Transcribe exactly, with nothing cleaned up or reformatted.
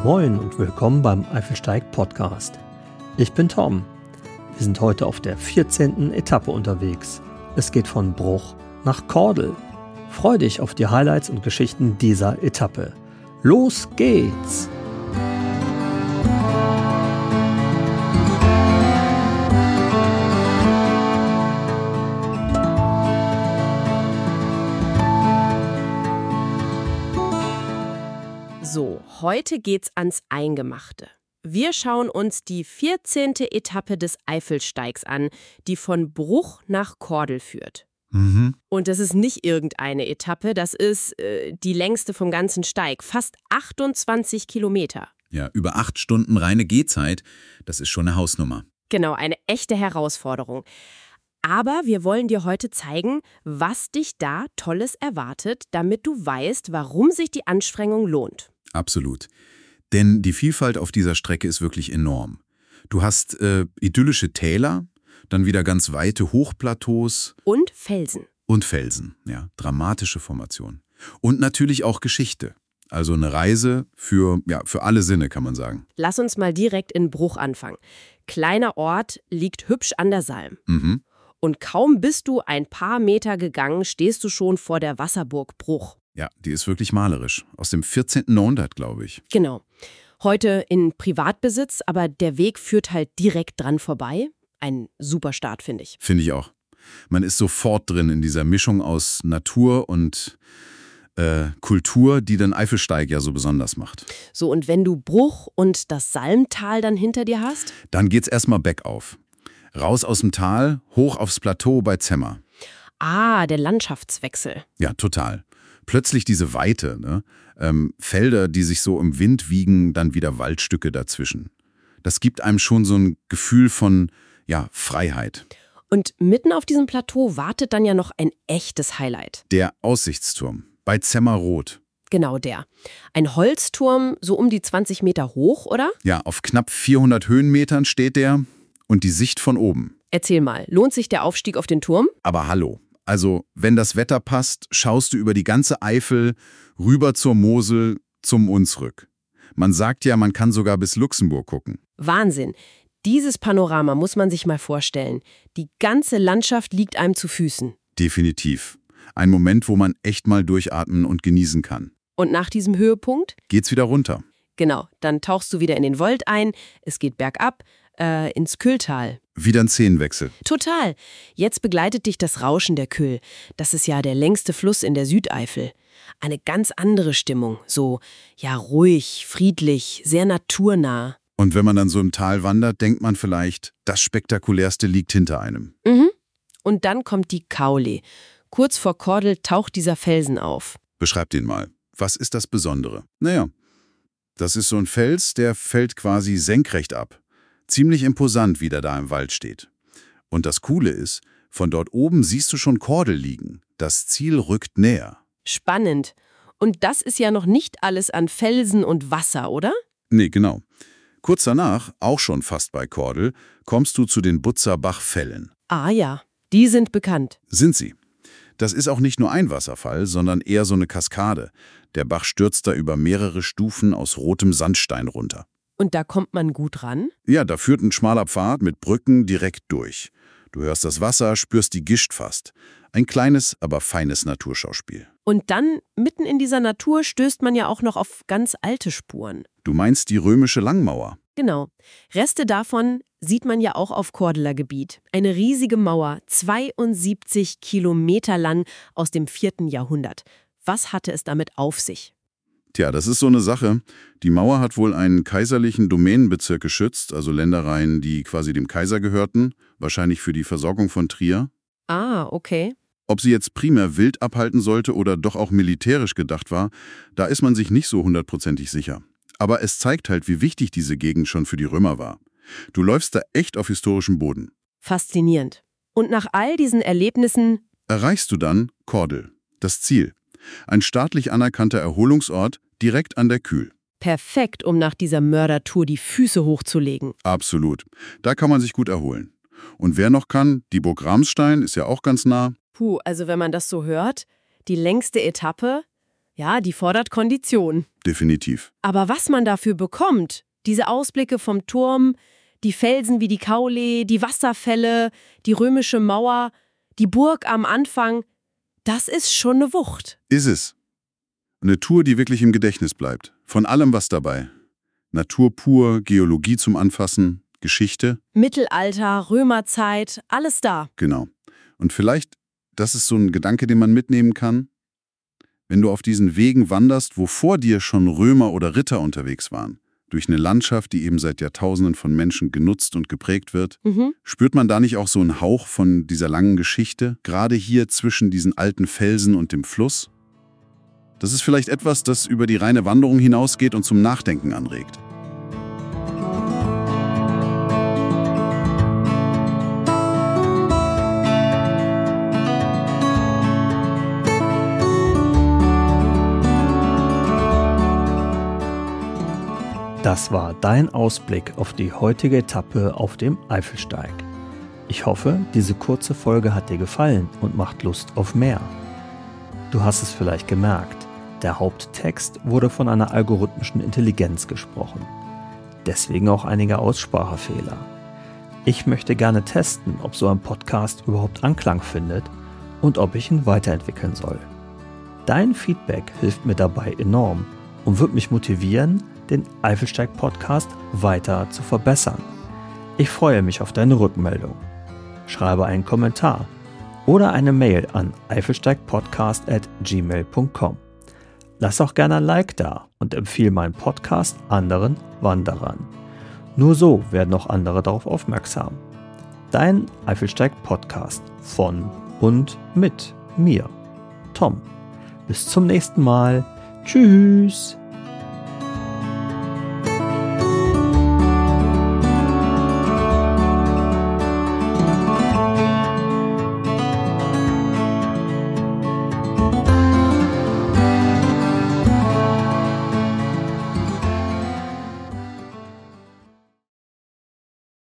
Moin und willkommen beim Eifelsteig-Podcast. Ich bin Tom. Wir sind heute auf der vierzehnten Etappe unterwegs. Es geht von Bruch nach Kordel. Freu dich auf die Highlights und Geschichten dieser Etappe. Los geht's! So, heute geht's ans Eingemachte. Wir schauen uns die vierzehnte Etappe des Eifelsteigs an, die von Bruch nach Kordel führt. Mhm. Und das ist nicht irgendeine Etappe, das ist äh, die längste vom ganzen Steig, fast achtundzwanzig Kilometer. Ja, über acht Stunden reine Gehzeit, das ist schon eine Hausnummer. Genau, eine echte Herausforderung. Aber wir wollen dir heute zeigen, was dich da Tolles erwartet, damit du weißt, warum sich die Anstrengung lohnt. Absolut. Denn die Vielfalt auf dieser Strecke ist wirklich enorm. Du hast äh, idyllische Täler, dann wieder ganz weite Hochplateaus. Und Felsen. Und Felsen, ja, dramatische Formation. Und natürlich auch Geschichte. Also eine Reise für, ja, für alle Sinne, kann man sagen. Lass uns mal direkt in Bruch anfangen. Kleiner Ort, liegt hübsch an der Salm. Mhm. Und kaum bist du ein paar Meter gegangen, stehst du schon vor der Wasserburg Bruch. Ja, die ist wirklich malerisch. Aus dem vierzehnten Jahrhundert, glaube ich. Genau. Heute in Privatbesitz, aber der Weg führt halt direkt dran vorbei. Ein super Start, finde ich. Finde ich auch. Man ist sofort drin in dieser Mischung aus Natur und äh, Kultur, die den Eifelsteig ja so besonders macht. So, und wenn du Bruch und das Salmtal dann hinter dir hast? Dann geht's erstmal bergauf. Raus aus dem Tal, hoch aufs Plateau bei Zemmer. Ah, der Landschaftswechsel. Ja, total. Plötzlich diese Weite, ne? ähm, Felder, die sich so im Wind wiegen, dann wieder Waldstücke dazwischen. Das gibt einem schon so ein Gefühl von, ja, Freiheit. Und mitten auf diesem Plateau wartet dann ja noch ein echtes Highlight. Der Aussichtsturm bei Zemmerroth. Genau der. Ein Holzturm, so um die zwanzig Meter hoch, oder? Ja, auf knapp vierhundert Höhenmetern steht der und die Sicht von oben. Erzähl mal, lohnt sich der Aufstieg auf den Turm? Aber hallo. Also, wenn das Wetter passt, schaust du über die ganze Eifel, rüber zur Mosel, zum Unsrück. Man sagt ja, man kann sogar bis Luxemburg gucken. Wahnsinn. Dieses Panorama muss man sich mal vorstellen. Die ganze Landschaft liegt einem zu Füßen. Definitiv. Ein Moment, wo man echt mal durchatmen und genießen kann. Und nach diesem Höhepunkt? Geht's wieder runter. Genau, dann tauchst du wieder in den Wold ein, es geht bergab, äh, ins Kühltal. Wieder ein Szenenwechsel. Total. Jetzt begleitet dich das Rauschen der Kühl. Das ist ja der längste Fluss in der Südeifel. Eine ganz andere Stimmung. So, ja, ruhig, friedlich, sehr naturnah. Und wenn man dann so im Tal wandert, denkt man vielleicht, das Spektakulärste liegt hinter einem. Mhm. Und dann kommt die Kaule. Kurz vor Kordel taucht dieser Felsen auf. Beschreib den mal. Was ist das Besondere? Naja, das ist so ein Fels, der fällt quasi senkrecht ab. Ziemlich imposant, wie der da im Wald steht. Und das Coole ist, von dort oben siehst du schon Kordel liegen. Das Ziel rückt näher. Spannend. Und das ist ja noch nicht alles an Felsen und Wasser, oder? Nee, genau. Kurz danach, auch schon fast bei Kordel, kommst du zu den Butzerbach-Fällen. Ah ja, die sind bekannt. Sind sie. Das ist auch nicht nur ein Wasserfall, sondern eher so eine Kaskade. Der Bach stürzt da über mehrere Stufen aus rotem Sandstein runter. Und da kommt man gut ran? Ja, da führt ein schmaler Pfad mit Brücken direkt durch. Du hörst das Wasser, spürst die Gischt fast. Ein kleines, aber feines Naturschauspiel. Und dann, mitten in dieser Natur, stößt man ja auch noch auf ganz alte Spuren. Du meinst die römische Langmauer? Genau. Reste davon sieht man ja auch auf Kordeler Gebiet. Eine riesige Mauer, zweiundsiebzig Kilometer lang, aus dem vierten Jahrhundert. Was hatte es damit auf sich? Tja, das ist so eine Sache. Die Mauer hat wohl einen kaiserlichen Domänenbezirk geschützt, also Ländereien, die quasi dem Kaiser gehörten, wahrscheinlich für die Versorgung von Trier. Ah, okay. Ob sie jetzt primär wild abhalten sollte oder doch auch militärisch gedacht war, da ist man sich nicht so hundertprozentig sicher. Aber es zeigt halt, wie wichtig diese Gegend schon für die Römer war. Du läufst da echt auf historischem Boden. Faszinierend. Und nach all diesen Erlebnissen Erreichst du dann Kordel, das Ziel. Ein staatlich anerkannter Erholungsort direkt an der Kühl. perfekt, um nach dieser Mördertour die Füße hochzulegen. Absolut. Da kann man sich gut erholen. Und wer noch kann, die Burg Ramstein ist ja auch ganz nah. Puh, also wenn man das so hört, die längste Etappe, Ja, die fordert Kondition. Definitiv. Aber was man dafür bekommt, diese Ausblicke vom Turm, die Felsen wie die Kaule, die Wasserfälle, die römische Mauer, die Burg am Anfang, das ist schon eine Wucht. Ist es. Eine Tour, die wirklich im Gedächtnis bleibt. Von allem was dabei. Natur pur, Geologie zum Anfassen, Geschichte. Mittelalter, Römerzeit, alles da. Genau. Und vielleicht, das ist so ein Gedanke, den man mitnehmen kann, wenn du auf diesen Wegen wanderst, wo vor dir schon Römer oder Ritter unterwegs waren, durch eine Landschaft, die eben seit Jahrtausenden von Menschen genutzt und geprägt wird, Mhm. spürt man da nicht auch so einen Hauch von dieser langen Geschichte, gerade hier zwischen diesen alten Felsen und dem Fluss? Das ist vielleicht etwas, das über die reine Wanderung hinausgeht und zum Nachdenken anregt. Das war dein Ausblick auf die heutige Etappe auf dem Eifelsteig. Ich hoffe, diese kurze Folge hat dir gefallen und macht Lust auf mehr. Du hast es vielleicht gemerkt, der Haupttext wurde von einer algorithmischen Intelligenz gesprochen. Deswegen auch einige Aussprachefehler. Ich möchte gerne testen, ob so ein Podcast überhaupt Anklang findet und ob ich ihn weiterentwickeln soll. Dein Feedback hilft mir dabei enorm und wird mich motivieren, den Eifelsteig-Podcast weiter zu verbessern. Ich freue mich auf deine Rückmeldung. Schreibe einen Kommentar oder eine Mail an eifelsteigpodcast at gmail punkt com. Lass auch gerne ein Like da und empfehle meinen Podcast anderen Wanderern. Nur so werden auch andere darauf aufmerksam. Dein Eifelsteig-Podcast von und mit mir, Tom. Bis zum nächsten Mal. Tschüss!